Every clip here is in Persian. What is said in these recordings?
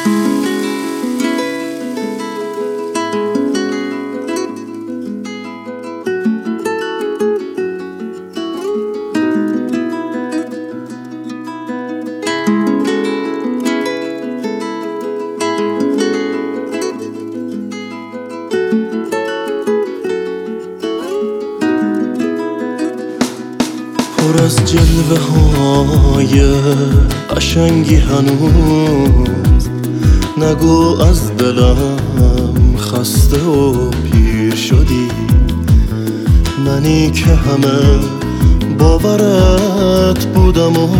پر از جلوه های قشنگی هنوز نگو از دلم خسته و پیر شدی. منی که همه باورت بودم و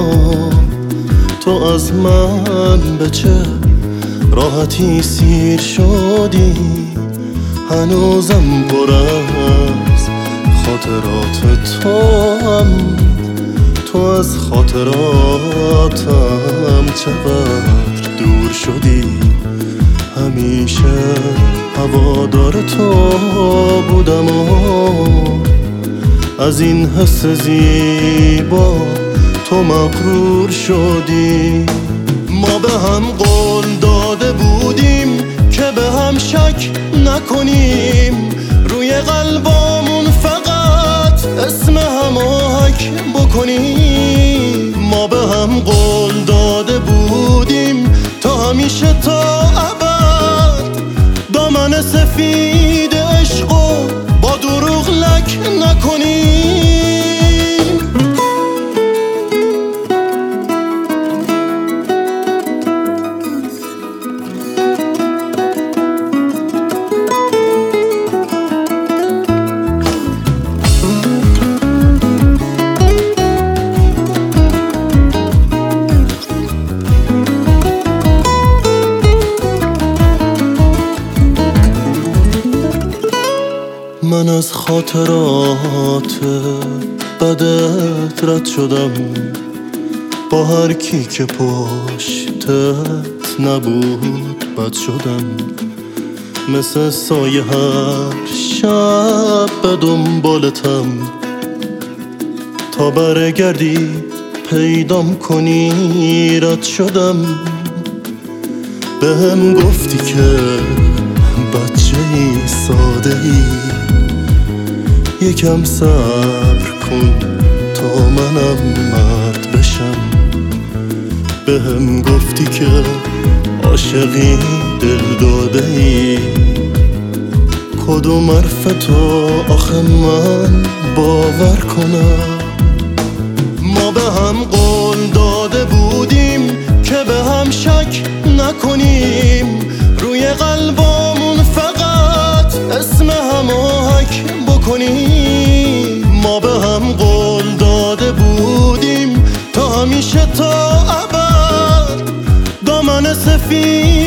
تو از من به چه راحتی سیر شدی. هنوزم پر از خاطرات تو از خاطراتم چقدر دور شدی. همیشه هوادار تو بودم و از این حس زیبا تو مغرور شدی. ما به هم قول داده بودیم که به هم شک نکنیم، روی قلبامون فقط اسم هماهک بکنیم. ما به هم قول داده بودیم تا همیشه تا ابد دامن سفید عشقو با دروغ لک نکنیم. من از خاطرات بدت رد شدم، با هر کی که پشتت نبود بد شدم. مثل سایه هر شب به دنبالتم، تا برگردی پیدام کنی رد شدم. بهم گفتی که بچه‌ای ساده‌ای، یکم صبر کن تا منم مرد بشم. بهم گفتی که عاشقی دل داده‌ای، کدوم حرف تو آخه من باور کنم. ما به هم قول داده بودیم که به هم شک نکنیم، روی قلبامون فقط اسم هماهک بکنیم. ما به هم قول داده بودیم تا همیشه تا ابد دامن سفید